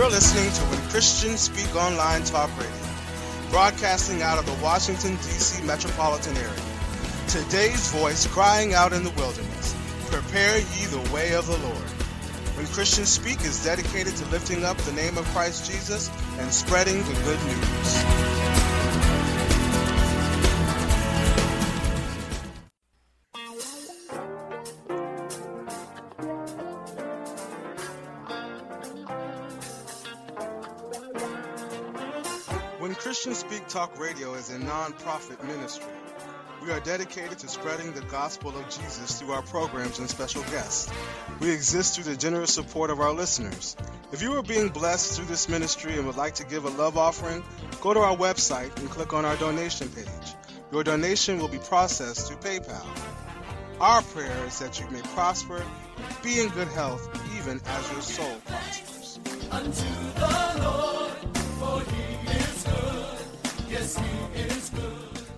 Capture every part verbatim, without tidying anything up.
You're listening to When Christians Speak Online Talk Radio, broadcasting out of the Washington, D C metropolitan area. Today's voice crying out in the wilderness, prepare ye the way of the Lord. When Christians Speak is dedicated to lifting up the name of Christ Jesus and spreading the good news. When Christians Speak Talk Radio is a non-profit ministry. We are dedicated to spreading the gospel of Jesus through our programs and special guests. We exist through the generous support of our listeners. If you are being blessed through this ministry and would like to give a love offering, go to our website and click on our donation page. Your donation will be processed through PayPal. Our prayer is that you may prosper, be in good health, even as your soul prospers. Unto the Lord, for he is good. Yes, he is good.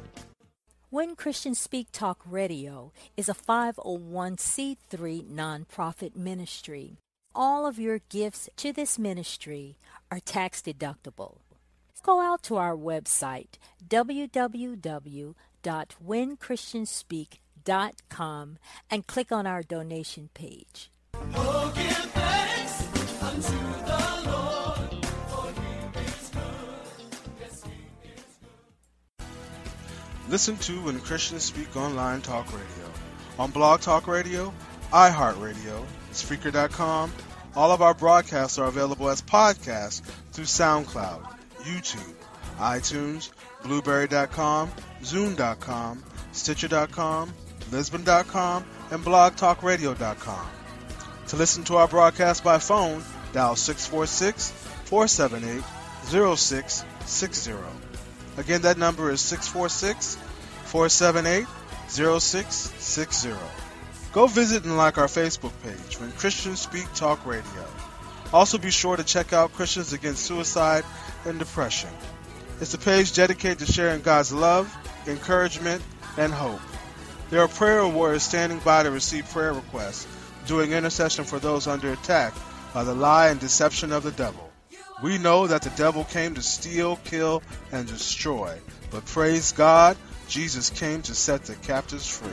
When Christians Speak Talk Radio is a five oh one c three nonprofit ministry. All of your gifts to this ministry are tax deductible. Go out to our website, w w w dot when christians speak dot com, and click on our donation page. Oh, give thanks unto the Lord, for he is good. Yes, he is good. Listen to When Christians Speak Online Talk Radio on Blog Talk Radio, iHeartRadio, Spreaker dot com. All of our broadcasts are available as podcasts through SoundCloud, YouTube, iTunes, Blueberry dot com, Zoom dot com, Stitcher dot com, Lisbon dot com, and Blog Talk Radio dot com. To listen to our broadcast by phone, dial six four six, four seven eight, zero six six zero. Again, that number is six four six, four seven eight, zero six six zero. Go visit and like our Facebook page, When Christians Speak Talk Radio. Also be sure to check out Christians Against Suicide and Depression. It's a page dedicated to sharing God's love, encouragement, and hope. There are prayer warriors standing by to receive prayer requests, doing intercession for those under attack by the lie and deception of the devil. We know that the devil came to steal, kill, and destroy, but praise God, Jesus came to set the captives free.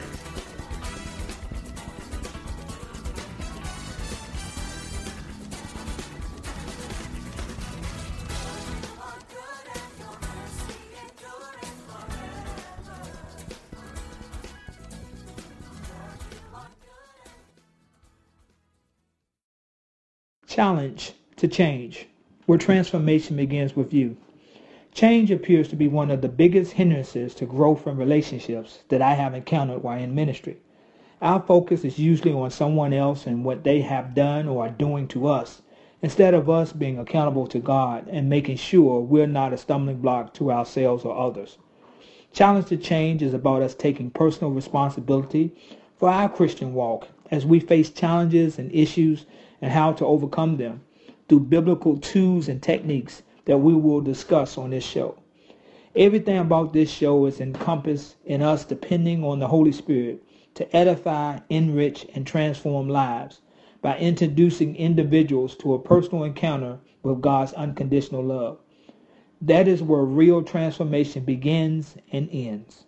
Challenge to change, where transformation begins with you. Change appears to be one of the biggest hindrances to growth in relationships that I have encountered while in ministry. Our focus is usually on someone else and what they have done or are doing to us, instead of us being accountable to God and making sure we're not a stumbling block to ourselves or others. Challenge to change is about us taking personal responsibility for our Christian walk as we face challenges and issues and how to overcome them through biblical tools and techniques that we will discuss on this show. Everything about this show is encompassed in us depending on the Holy Spirit to edify, enrich, and transform lives by introducing individuals to a personal encounter with God's unconditional love. That is where real transformation begins and ends.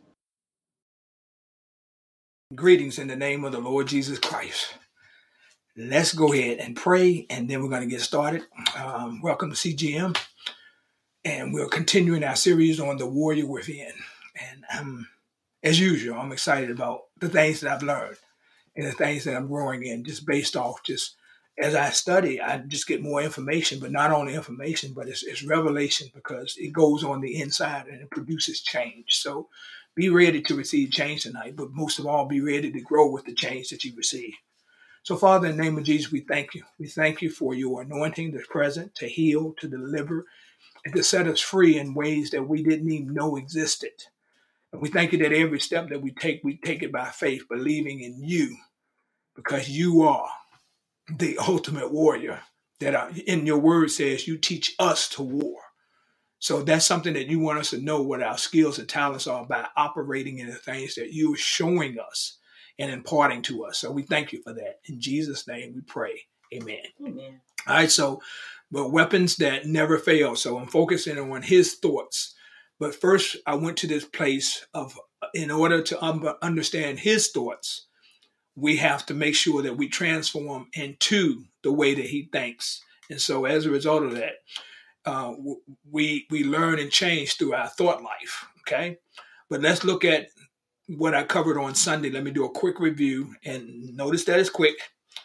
Greetings in the name of the Lord Jesus Christ. Let's go ahead and pray, and then we're going to get started. Um, welcome to C G M, and we're continuing our series on the warrior within. And um, as usual, I'm excited about the things that I've learned and the things that I'm growing in, just based off just as I study, I just get more information, but not only information, but it's, it's revelation, because it goes on the inside and it produces change. So be ready to receive change tonight, but most of all, be ready to grow with the change that you receive. So, Father, in the name of Jesus, we thank you. We thank you for your anointing that's present to heal, to deliver, and to set us free in ways that we didn't even know existed. And we thank you that every step that we take, we take it by faith, believing in you, because you are the ultimate warrior. That are, in your word says you teach us to war. So that's something that you want us to know what our skills and talents are by operating in the things that you are showing us and imparting to us. So we thank you for that. In Jesus' name we pray. Amen. Amen. All right, so, but weapons that never fail. So I'm focusing on his thoughts. But first, I went to this place of, in order to um, understand his thoughts, we have to make sure that we transform into the way that he thinks. And so as a result of that, uh, we we learn and change through our thought life, okay? But let's look at what I covered on Sunday. Let me do a quick review, and notice that it's quick.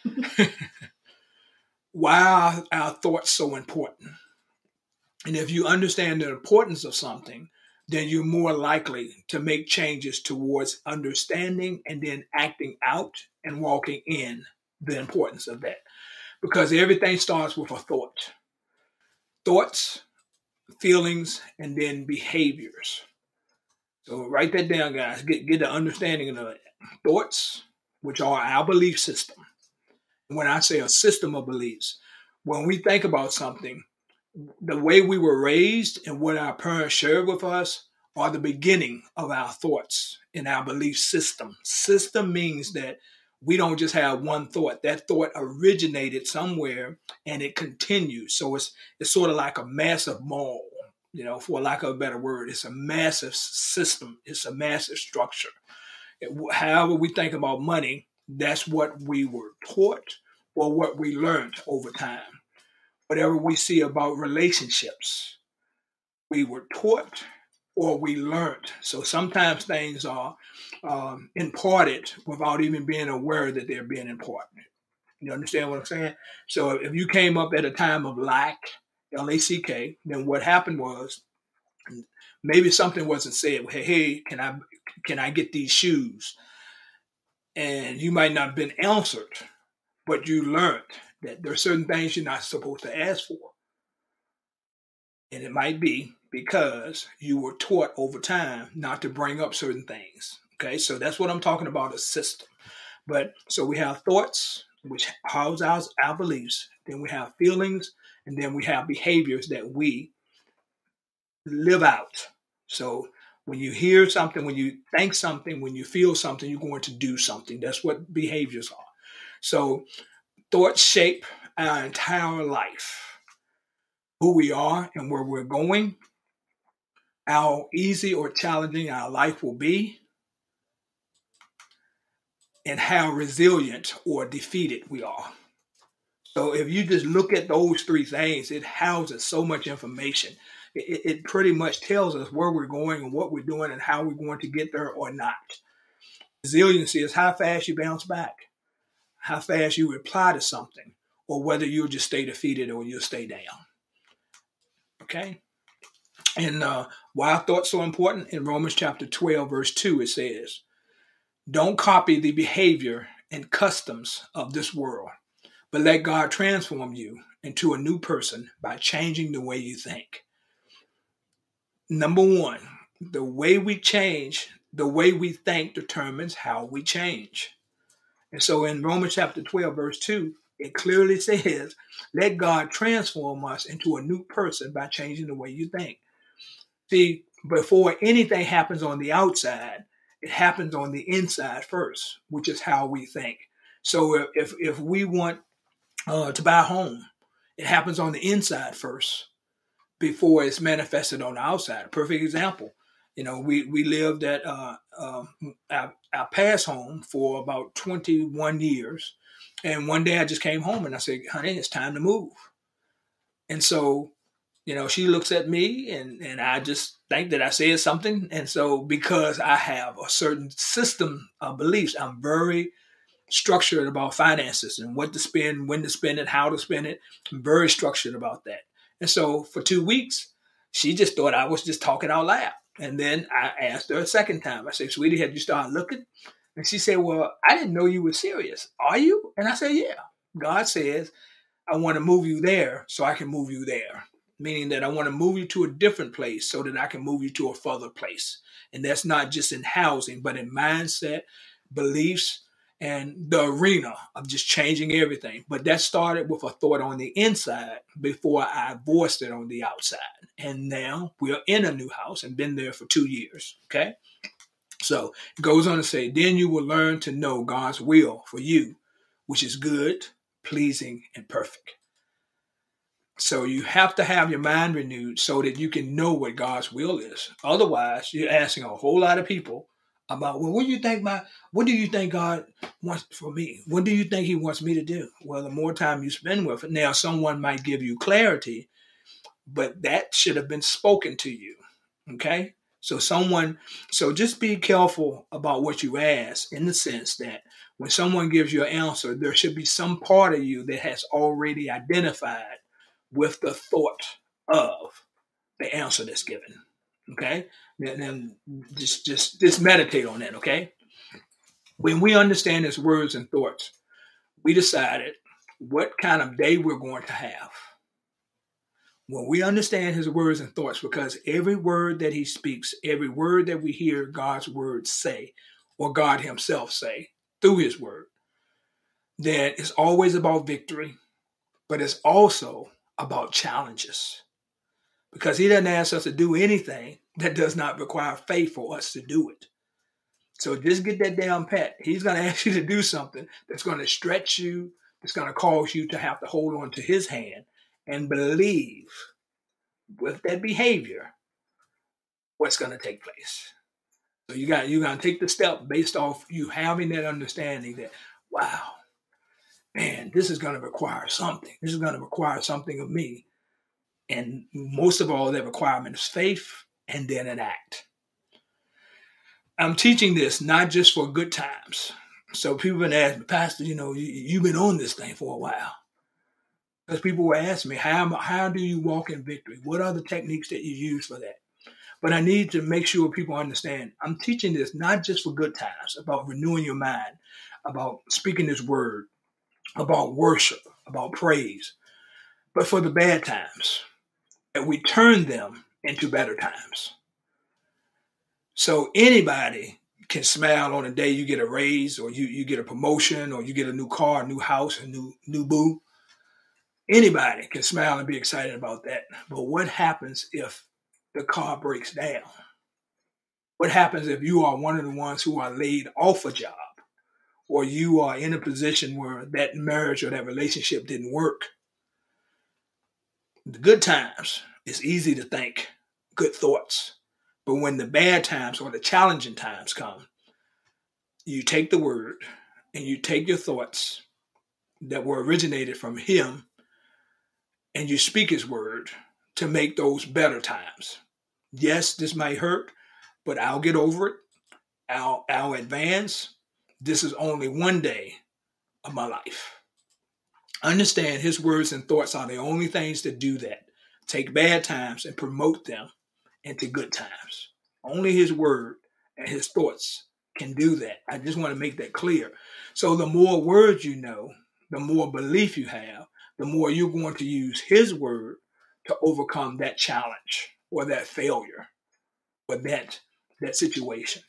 Why are our thoughts so important? And if you understand the importance of something, then you're more likely to make changes towards understanding and then acting out and walking in the importance of that. Because everything starts with a thought. Thoughts, feelings, and then behaviors. So write that down, guys. Get, get the understanding of it. Thoughts, which are our belief system. When I say a system of beliefs, when we think about something, the way we were raised and what our parents shared with us are the beginning of our thoughts in our belief system. System means that we don't just have one thought. That thought originated somewhere and it continues. So it's it's sort of like a massive mall, you know, for lack of a better word. It's a massive system. It's a massive structure. It, however we think about money, that's what we were taught or what we learned over time. Whatever we see about relationships, we were taught or we learned. So sometimes things are um, imparted without even being aware that they're being imparted. You understand what I'm saying? So if you came up at a time of lack, L A C K, then what happened was maybe something wasn't said. Hey, hey, can I can I get these shoes? And you might not have been answered, but you learned that there are certain things you're not supposed to ask for. And it might be because you were taught over time not to bring up certain things. Okay, so that's what I'm talking about, a system. But so we have thoughts, which house our, our beliefs. Then we have feelings, and then we have behaviors that we live out. So when you hear something, when you think something, when you feel something, you're going to do something. That's what behaviors are. So thoughts shape our entire life, who we are and where we're going, how easy or challenging our life will be, and how resilient or defeated we are. So if you just look at those three things, it houses so much information. It, it pretty much tells us where we're going and what we're doing and how we're going to get there or not. Resiliency is how fast you bounce back, how fast you reply to something, or whether you'll just stay defeated or you'll stay down. Okay? And uh, why are thoughts so important? In Romans chapter twelve, verse two, it says, don't copy the behavior and customs of this world, but let God transform you into a new person by changing the way you think. Number one, the way we change, the way we think determines how we change. And so in Romans chapter twelve, verse two, it clearly says, let God transform us into a new person by changing the way you think. See, before anything happens on the outside, it happens on the inside first, which is how we think. So if if we want uh, to buy a home, it happens on the inside first before it's manifested on the outside. A perfect example. You know, we, we lived at uh, uh, our, our past home for about twenty-one years. And one day I just came home and I said, honey, it's time to move. And so, you know, she looks at me and, and I just think that I said something. And so because I have a certain system of beliefs, I'm very structured about finances and what to spend, when to spend it, how to spend it. I'm very structured about that. And so for two weeks, she just thought I was just talking out loud. And then I asked her a second time. I said, sweetie, had you started looking? And she said, well, I didn't know you were serious. Are you? And I said, yeah. God says, I want to move you there so I can move you there. Meaning that I want to move you to a different place so that I can move you to a further place. And that's not just in housing, but in mindset, beliefs, and the arena of just changing everything. But that started with a thought on the inside before I voiced it on the outside. And now we're in a new house and been there for two years. Okay. So it goes on to say, then you will learn to know God's will for you, which is good, pleasing, and perfect. So you have to have your mind renewed so that you can know what God's will is. Otherwise, you're asking a whole lot of people about, well, what do you think my, what do you think God wants for me? What do you think he wants me to do? Well, the more time you spend with it, now someone might give you clarity, but that should have been spoken to you. Okay? So someone, so just be careful about what you ask in the sense that when someone gives you an answer, there should be some part of you that has already identified with the thought of the answer that's given. Okay? And then just, just, just meditate on that, okay? When we understand his words and thoughts, we decided what kind of day we're going to have. When we understand his words and thoughts, because every word that he speaks, every word that we hear God's words say, or God himself say through his word, then it's always about victory, but it's also about challenges. Because he doesn't ask us to do anything that does not require faith for us to do it. So just get that down pat. He's going to ask you to do something that's going to stretch you, that's going to cause you to have to hold on to his hand and believe with that behavior what's going to take place. So you got you got to take the step based off you having that understanding that, wow, man, this is going to require something. This is going to require something of me. And most of all, that requirement is faith and then an act. I'm teaching this not just for good times. So people have been asking me, Pastor, you know, you, you've been on this thing for a while. Because people were asking me, how, how do you walk in victory? What are the techniques that you use for that? But I need to make sure people understand, I'm teaching this not just for good times, about renewing your mind, about speaking his word, about worship, about praise, but for the bad times, that we turn them into better times. So anybody can smile on the day you get a raise or you, you get a promotion or you get a new car, a new house, a new, new boo. Anybody can smile and be excited about that. But what happens if the car breaks down? What happens if you are one of the ones who are laid off a job, or you are in a position where that marriage or that relationship didn't work? The good times, it's easy to think good thoughts. But when the bad times or the challenging times come, you take the word and you take your thoughts that were originated from him and you speak his word to make those better times. Yes, this might hurt, but I'll get over it. I'll, I'll advance. This is only one day of my life. Understand his words and thoughts are the only things that do that. Take bad times and promote them into good times. Only his word and his thoughts can do that. I just want to make that clear. So the more words you know, the more belief you have, the more you're going to use his word to overcome that challenge or that failure or that, that situation.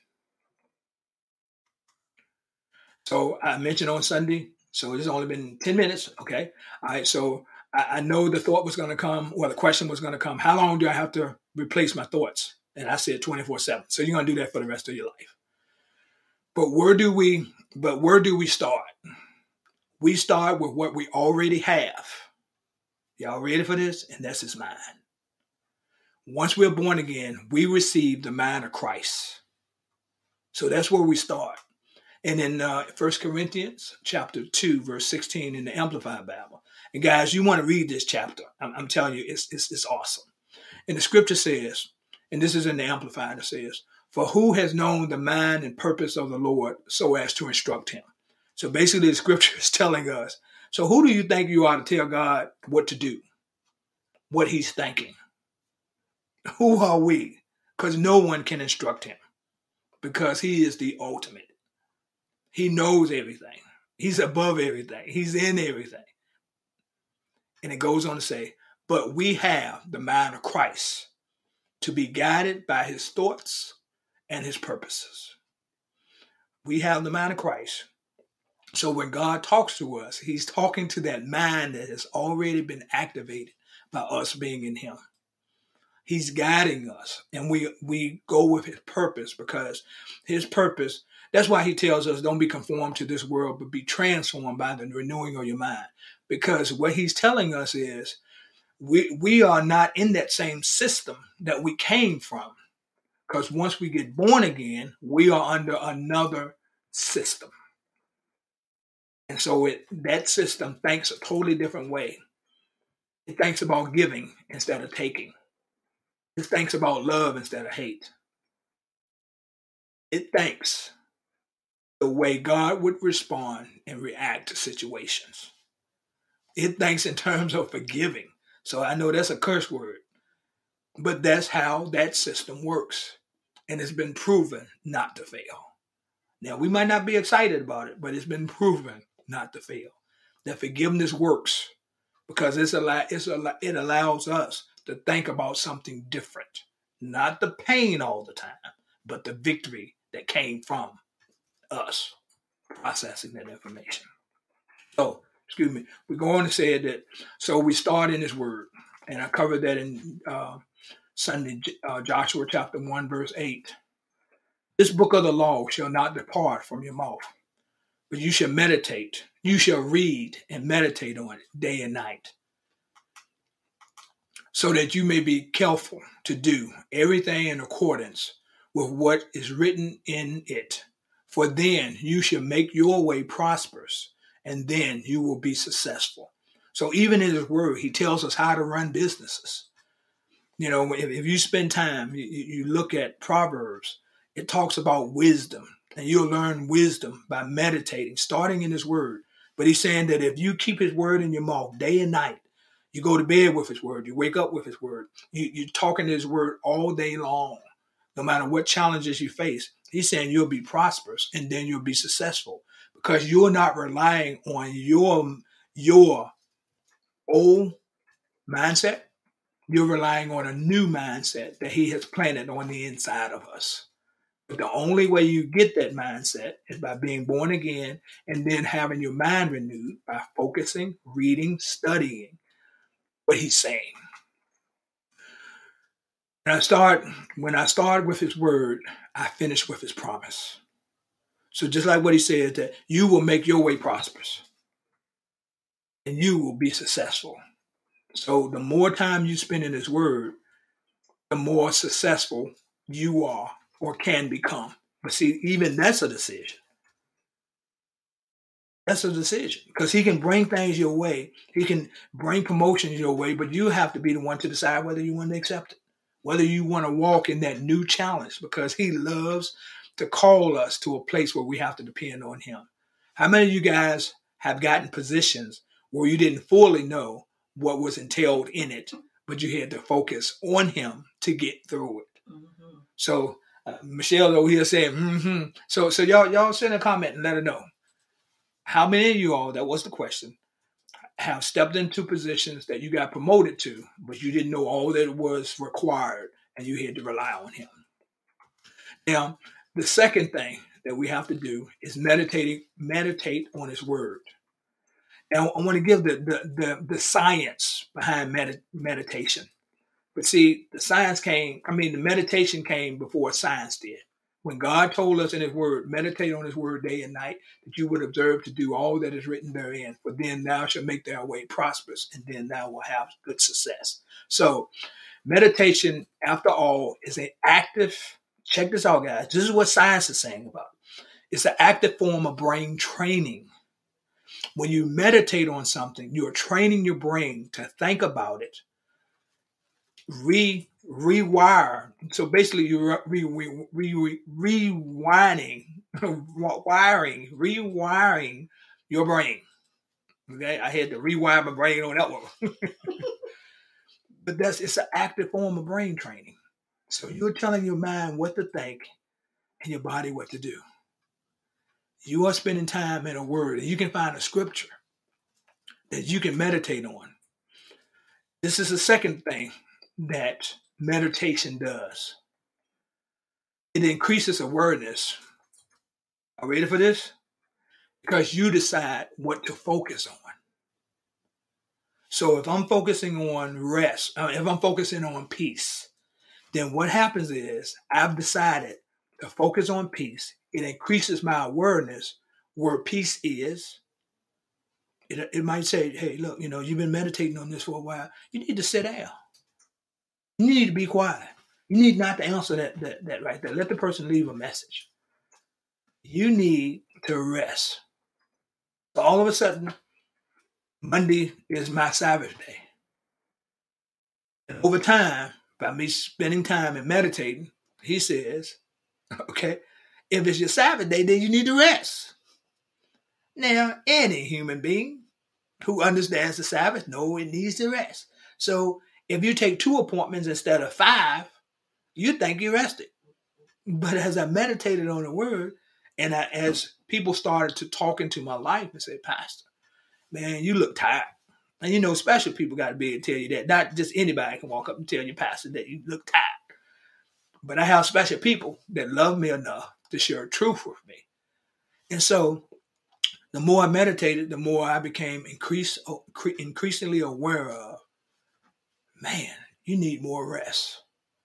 So I mentioned on Sunday, so it's only been ten minutes, okay? All right, so I, I know the thought was going to come, or the question was going to come, how long do I have to replace my thoughts? And I said twenty-four seven. So you're going to do that for the rest of your life. But where do we, but where do we start? We start with what we already have. Y'all ready for this? And that's his mind. Once we're born again, we receive the mind of Christ. So that's where we start. And in uh, First Corinthians chapter two, verse sixteen in the Amplified Bible. And guys, you want to read this chapter. I'm, I'm telling you, it's, it's, it's awesome. And the scripture says, and this is in the Amplified, it says, for who has known the mind and purpose of the Lord so as to instruct him? So basically the scripture is telling us, so who do you think you are to tell God what to do? What he's thinking? Who are we? Because no one can instruct him. Because he is the ultimate. He knows everything. He's above everything. He's in everything. And it goes on to say, but we have the mind of Christ to be guided by his thoughts and his purposes. We have the mind of Christ. So when God talks to us, he's talking to that mind that has already been activated by us being in him. He's guiding us, and we we go with his purpose, because his purpose, that's why he tells us don't be conformed to this world, but be transformed by the renewing of your mind. Because what he's telling us is we we are not in that same system that we came from. Because once we get born again, we are under another system. And so it that system thinks a totally different way. It thinks about giving instead of taking. It thinks about love instead of hate. It thinks the way God would respond and react to situations. It thinks in terms of forgiving. So I know that's a curse word, but that's how that system works. And it's been proven not to fail. Now, we might not be excited about it, but it's been proven not to fail. That forgiveness works because it's a, it's a, it allows us to think about something different. Not the pain all the time, but the victory that came from us processing that information. So, excuse me, we go on to say that, so we start in His Word, and I covered that in uh, Sunday, uh, Joshua chapter one, verse eight. This book of the law shall not depart from your mouth, but you shall meditate, you shall read and meditate on it day and night, so that you may be careful to do everything in accordance with what is written in it. For then you shall make your way prosperous, and then you will be successful. So even in His Word, He tells us how to run businesses. You know, if, if you spend time, you, you look at Proverbs, it talks about wisdom, and you'll learn wisdom by meditating, starting in His Word. But He's saying that if you keep His Word in your mouth day and night, you go to bed with His Word, you wake up with His Word, you, you're talking to His Word all day long, no matter what challenges you face. He's saying you'll be prosperous and then you'll be successful because you're not relying on your, your old mindset. You're relying on a new mindset that He has planted on the inside of us. But the only way you get that mindset is by being born again and then having your mind renewed by focusing, reading, studying what He's saying. And I start, when I start with His Word, I finish with His promise. So just like what He said, that you will make your way prosperous and you will be successful. So the more time you spend in His Word, the more successful you are or can become. But see, even that's a decision. That's a decision because He can bring things your way. He can bring promotions your way, but you have to be the one to decide whether you want to accept it, whether you want to walk in that new challenge, because He loves to call us to a place where we have to depend on Him. How many of you guys have gotten positions where you didn't fully know what was entailed in it, but you had to focus on Him to get through it? Mm-hmm. So uh, Michelle over here saying, mm-hmm. So so y'all y'all send a comment and let her know. How many of you all, that was the question, have stepped into positions that you got promoted to, but you didn't know all that was required and you had to rely on Him? Now, the second thing that we have to do is meditating, meditate on His Word. Now, I want to give the, the, the, the science behind med- meditation. But see, the science came, I mean, the meditation came before science did. When God told us in His Word, meditate on His Word day and night, that you would observe to do all that is written therein, for then thou shalt make thy way prosperous, and then thou will have good success. So meditation, after all, is an active, check this out, guys. This is what science is saying about it. It's an active form of brain training. When you meditate on something, you are training your brain to think about it, re rewire. So basically, you're re, re, re, re, rewinding, wiring, rewiring your brain. Okay, I had to rewire my brain on that one. But that's it's an active form of brain training. So you're telling your mind what to think and your body what to do. You are spending time in a word, and you can find a scripture that you can meditate on. This is the second thing that meditation does. It increases awareness. Are you ready for this? Because you decide what to focus on. So if I'm focusing on rest, uh, if I'm focusing on peace, then what happens is I've decided to focus on peace. It increases my awareness where peace is, It, it might say, hey, look, you know, you've been meditating on this for a while. You need to sit down. You need to be quiet. You need not to answer that, that, that right there. Let the person leave a message. You need to rest. So all of a sudden, Monday is my Sabbath day. And over time, by me spending time and meditating, he says, okay, if it's your Sabbath day, then you need to rest. Now, any human being who understands the Sabbath knows it needs to rest. So if you take two appointments instead of five, you think you rested. But as I meditated on the word, and I, as people started to talk into my life and say, Pastor, man, you look tired. And you know, special people got to be able to tell you that. Not just anybody can walk up and tell you, Pastor, that you look tired. But I have special people that love me enough to share truth with me. And so the more I meditated, the more I became increase, increasingly aware of, man, you need more rest.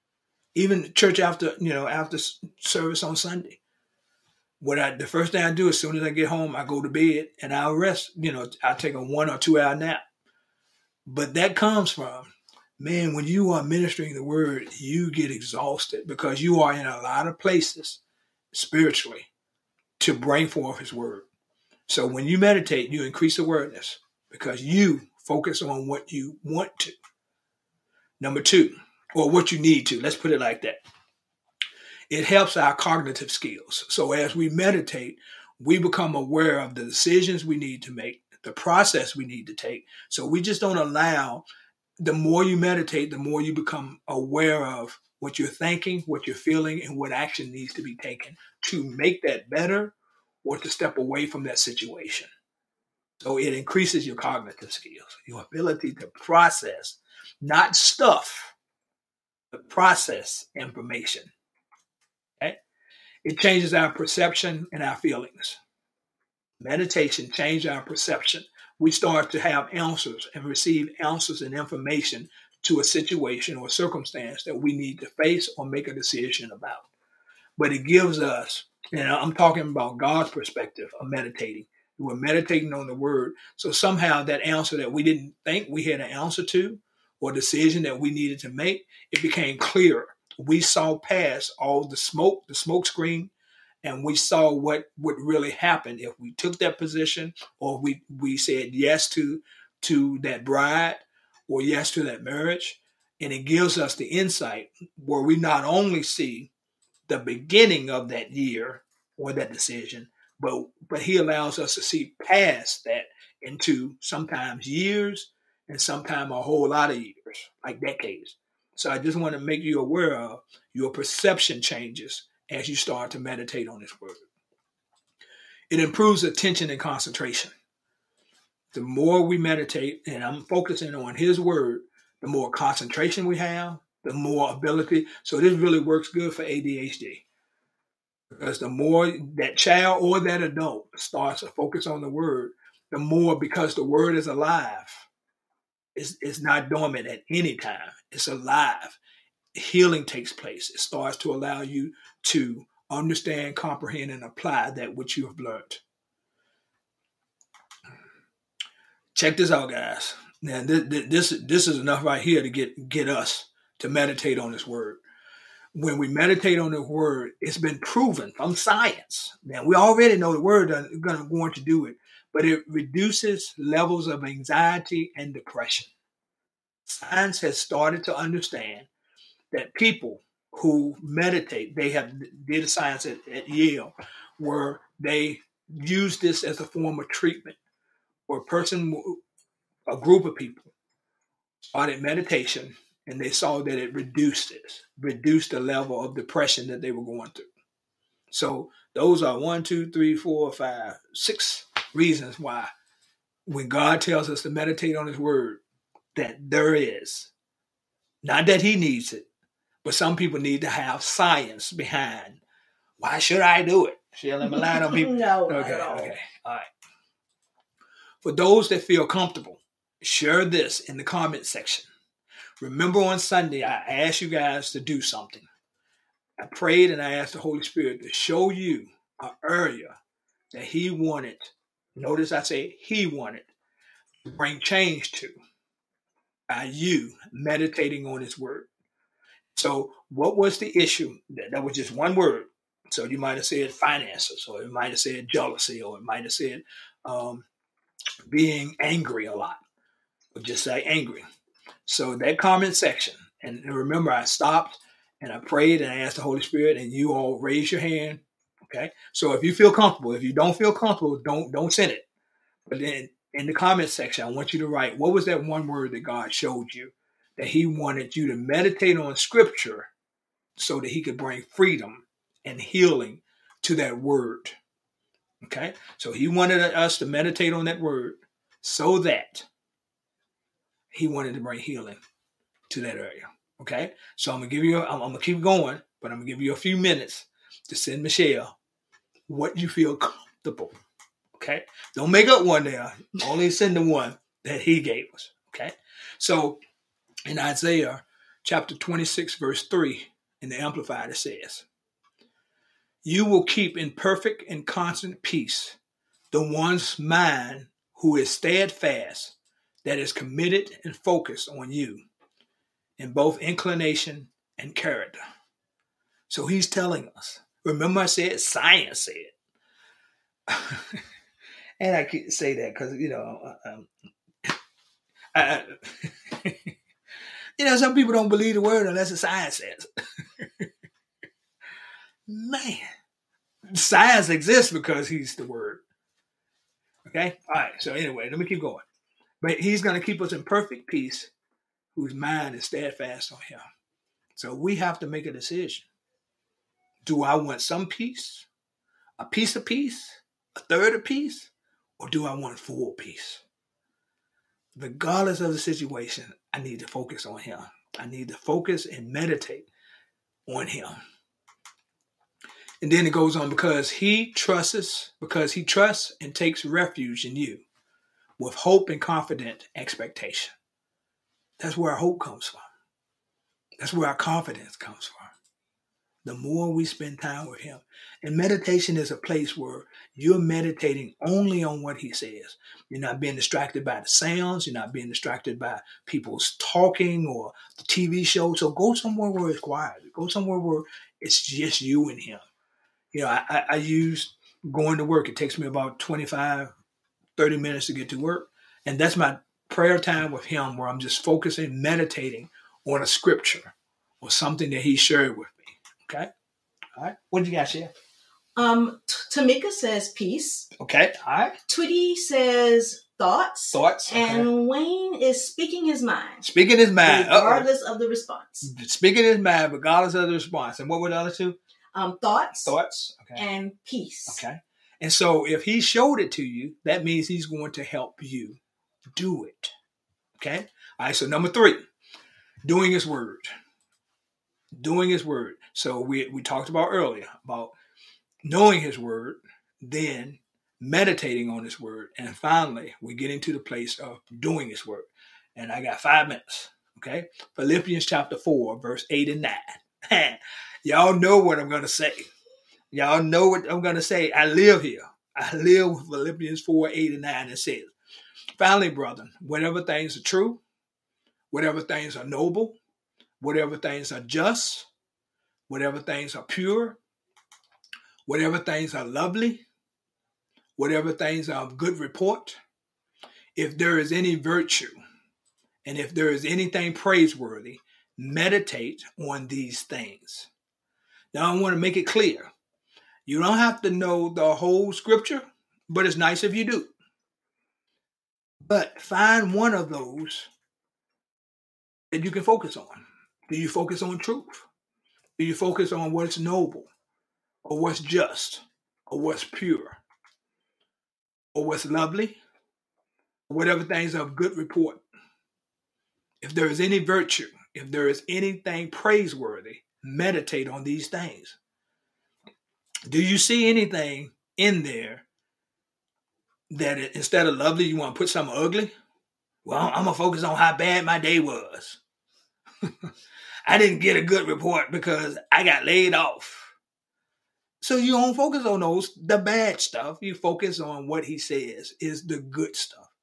Even church after, you know, after service on Sunday. What I, the first thing I do as soon as I get home, I go to bed and I'll rest. You know, I'll take a one or two hour nap. But that comes from, man, when you are ministering the word, you get exhausted because you are in a lot of places spiritually to bring forth his word. So when you meditate, you increase awareness because you focus on what you want to. Number two, or what you need to. Let's put it like that. It helps our cognitive skills. So as we meditate, we become aware of the decisions we need to make, the process we need to take. So we just don't allow, the more you meditate, the more you become aware of what you're thinking, what you're feeling, and what action needs to be taken to make that better or to step away from that situation. So it increases your cognitive skills, your ability to process, not stuff, but process information. Okay? It changes our perception and our feelings. Meditation changes our perception. We start to have answers and receive answers and information to a situation or circumstance that we need to face or make a decision about. But it gives us, and I'm talking about God's perspective of meditating. We're meditating on the word. So somehow that answer that we didn't think we had an answer to or decision that we needed to make, it became clearer. We saw past all the smoke, the smoke screen, and we saw what would really happen if we took that position or we, we said yes to, to that bride or yes to that marriage. And it gives us the insight where we not only see the beginning of that year or that decision, but but he allows us to see past that into sometimes years and sometimes a whole lot of years, like decades. So I just want to make you aware of your perception changes as you start to meditate on this word. It improves attention and concentration. The more we meditate, and I'm focusing on his word, the more concentration we have, the more ability. So this really works good for A D H D. Because the more that child or that adult starts to focus on the word, the more, because the word is alive, it's, it's not dormant at any time. It's alive. Healing takes place. It starts to allow you to understand, comprehend, and apply that which you have learned. Check this out, guys. Now, this, this, this is enough right here to get, get us to meditate on this word. When we meditate on the word, it's been proven from science. Now, we already know the word is going to do it, but it reduces levels of anxiety and depression. Science has started to understand that people who meditate, they have did a science at, at Yale, where they use this as a form of treatment, where a person, a group of people started meditation, and they saw that it reduced this, reduced the level of depression that they were going through. So those are one, two, three, four, five, six reasons why when God tells us to meditate on his word, that there is, not that he needs it, but some people need to have science behind. Why should I do it? Should I rely on people? No, okay, not at all. okay, all right. For those that feel comfortable, share this in the comment section. Remember on Sunday, I asked you guys to do something. I prayed and I asked the Holy Spirit to show you an area that he wanted. Notice I say he wanted bring change to by you meditating on his word. So what was the issue? That, that was just one word. So you might have said finances, or it might have said jealousy, or it might have said um, being angry a lot, or just say angry. So that comment section, and remember I stopped and I prayed and I asked the Holy Spirit, and you all raise your hand. Okay. So if you feel comfortable, if you don't feel comfortable, don't don't send it. But then in the comment section, I want you to write, what was that one word that God showed you that he wanted you to meditate on scripture so that he could bring freedom and healing to that word. Okay. So he wanted us to meditate on that word so that he wanted to bring healing to that area. Okay. So I'm going to give you, I'm, I'm going to keep going, but I'm going to give you a few minutes to send Michelle what you feel comfortable. Okay. Don't make up one there. Only send the one that he gave us. Okay. So in Isaiah chapter twenty-six, verse three, in the Amplified, it says, you will keep in perfect and constant peace the one's mind who is steadfast, that is committed and focused on you in both inclination and character. So he's telling us, remember I said science said. And I can't say that because, you know, um, I, you know, some people don't believe the word unless the science says. Man, science exists because he's the word. Okay? All right. So anyway, let me keep going. But he's going to keep us in perfect peace whose mind is steadfast on him. So we have to make a decision. Do I want some peace, a piece of peace, a third of peace, or do I want full peace? Regardless of the situation, I need to focus on him. I need to focus and meditate on him. And then it goes on, because he trusts, because he trusts and takes refuge in you with hope and confident expectation. That's where our hope comes from. That's where our confidence comes from. The more we spend time with him. And meditation is a place where you're meditating only on what he says. You're not being distracted by the sounds. You're not being distracted by people's talking or the T V show. So go somewhere where it's quiet. Go somewhere where it's just you and him. You know, I, I, I use going to work. It takes me about twenty-five, thirty minutes to get to work. And that's my prayer time with him, where I'm just focusing, meditating on a scripture or something that he shared with me. Okay? All right. What did you guys share? Um, T- Tamika says peace. Okay. All right. Tweety says thoughts. Thoughts. Okay. And Wayne is speaking his mind. Speaking his mind. Regardless Uh-oh. of the response. Speaking his mind, regardless of the response. And what were the other two? Um, thoughts. Thoughts. Okay. And peace. Okay. And so if he showed it to you, that means he's going to help you do it. Okay. All right. So number three, doing his word. Doing his word. So we we talked about earlier about knowing his word, then meditating on his word, and finally we get into the place of doing his word. And I got five minutes. Okay. Philippians chapter four, verse eight and nine. Y'all know what I'm going to say. Y'all know what I'm going to say. I live here. I live with Philippians four, eight and nine. It says, finally, brethren, whatever things are true, whatever things are noble, whatever things are just, whatever things are pure, whatever things are lovely, whatever things are of good report, if there is any virtue, and if there is anything praiseworthy, meditate on these things. Now, I want to make it clear. You don't have to know the whole scripture, but it's nice if you do. But find one of those that you can focus on. Do you focus on truth? Do you focus on what's noble, or what's just, or what's pure, or what's lovely, or whatever things are of good report? If there is any virtue, if there is anything praiseworthy, meditate on these things. Do you see anything in there that it, instead of lovely, you want to put something ugly? Well, I'm going to focus on how bad my day was. I didn't get a good report because I got laid off. So you don't focus on those, the bad stuff. You focus on what he says is the good stuff.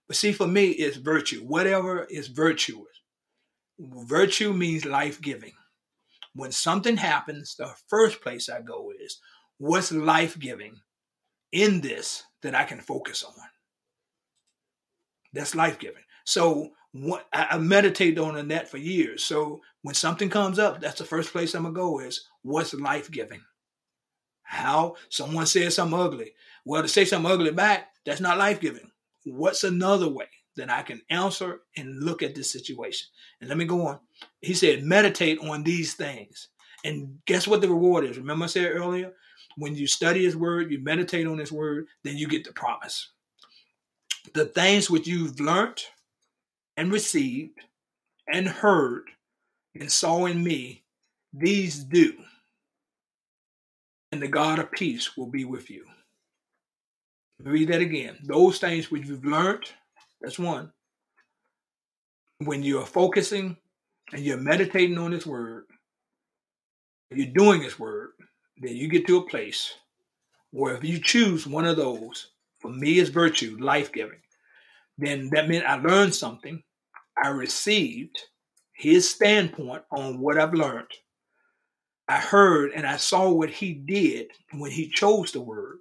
But see, for me, it's virtue. Whatever is virtuous. Virtue means life-giving. When something happens, the first place I go is, what's life-giving in this that I can focus on? That's life-giving. So what, I, I meditated on that for years. So when something comes up, that's the first place I'm going to go is, what's life-giving? How? Someone says something ugly. Well, to say something ugly back, that's not life-giving. What's another way that I can answer and look at this situation? And let me go on. He said, meditate on these things. And guess what the reward is? Remember I said earlier, when you study his word, you meditate on his word, then you get the promise. The things which you've learned and received and heard and saw in me, these do. And the God of peace will be with you. Read that again. Those things which you've learned, that's one. When you're focusing and you're meditating on his word, you're doing his word, then you get to a place where if you choose one of those, for me is virtue, life-giving, then that meant I learned something. I received his standpoint on what I've learned. I heard and I saw what he did when he chose the word.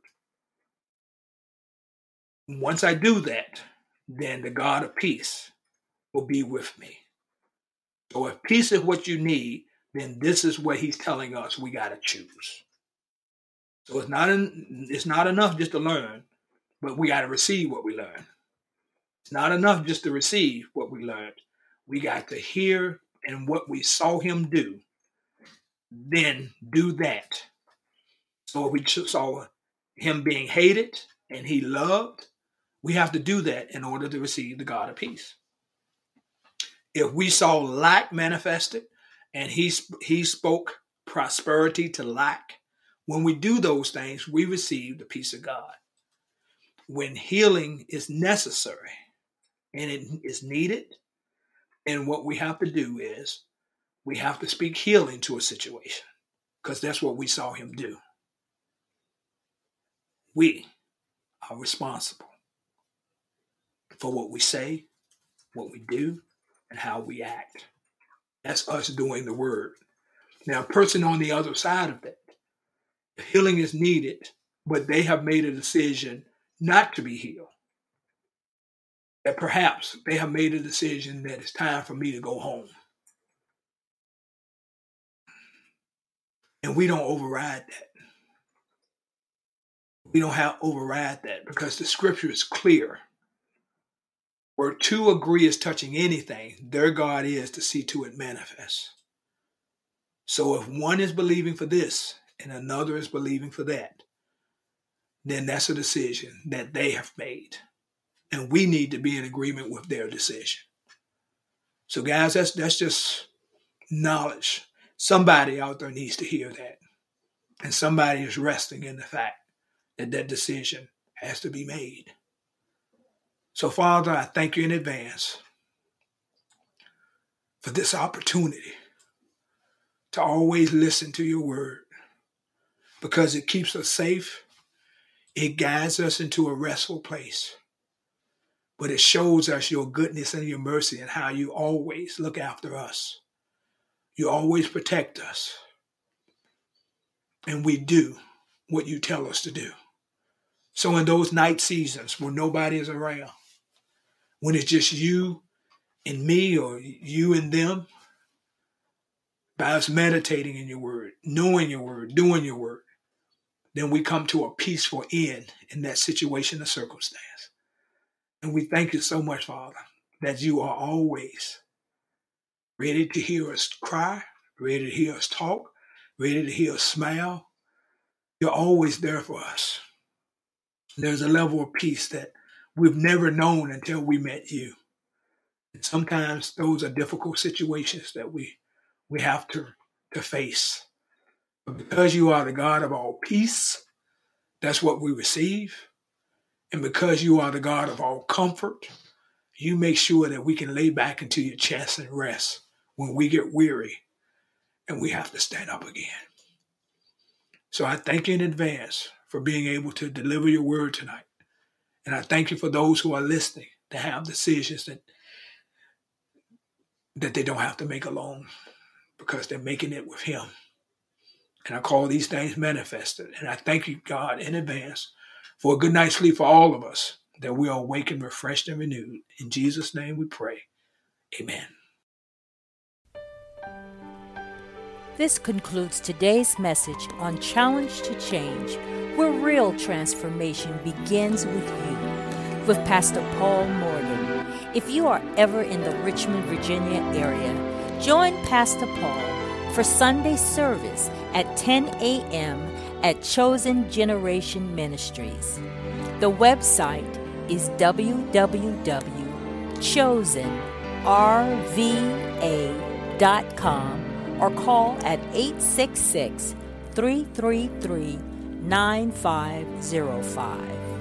Once I do that, then the God of peace will be with me. So if peace is what you need, then this is what he's telling us we got to choose. So it's not in, it's not enough just to learn, but we got to receive what we learn. It's not enough just to receive what we learned. We got to hear and what we saw him do, then do that. So if we saw him being hated and he loved, we have to do that in order to receive the God of peace. If we saw lack manifested and he, he spoke prosperity to lack, when we do those things, we receive the peace of God. When healing is necessary and it is needed, and what we have to do is we have to speak healing to a situation because that's what we saw him do. We are responsible for what we say, what we do, and how we act. That's us doing the word. Now, a person on the other side of that, healing is needed, but they have made a decision not to be healed. That perhaps they have made a decision that it's time for me to go home. And we don't override that. We don't have override that because the scripture is clear. Where two agree is touching anything, their God is to see to it manifest. So if one is believing for this and another is believing for that, then that's a decision that they have made. And we need to be in agreement with their decision. So guys, that's that's just knowledge. Somebody out there needs to hear that. And somebody is resting in the fact that that decision has to be made. So Father, I thank you in advance for this opportunity to always listen to your word because it keeps us safe. It guides us into a restful place. But it shows us your goodness and your mercy and how you always look after us. You always protect us. And we do what you tell us to do. So in those night seasons when nobody is around, when it's just you and me or you and them, by us meditating in your word, knowing your word, doing your word, then we come to a peaceful end in that situation or circumstance. And we thank you so much, Father, that you are always ready to hear us cry, ready to hear us talk, ready to hear us smile. You're always there for us. There's a level of peace that we've never known until we met you. And sometimes those are difficult situations that we, we have to, to face. But because you are the God of all peace, that's what we receive. And because you are the God of all comfort, you make sure that we can lay back into your chest and rest when we get weary and we have to stand up again. So I thank you in advance for being able to deliver your word tonight. And I thank you for those who are listening, to have decisions that that they don't have to make alone, because they're making it with him. And I call these things manifested. And I thank you, God, in advance for a good night's sleep for all of us, that we are awakened, refreshed, and renewed. In Jesus' name we pray. Amen. This concludes today's message on Challenge to Change, where real transformation begins with you, with Pastor Paul Morgan. If you are ever in the Richmond, Virginia area, join Pastor Paul for Sunday service at ten a.m. at Chosen Generation Ministries. The website is w w w dot chosen r v a dot com or call at eight six six, three three three, nine five zero five.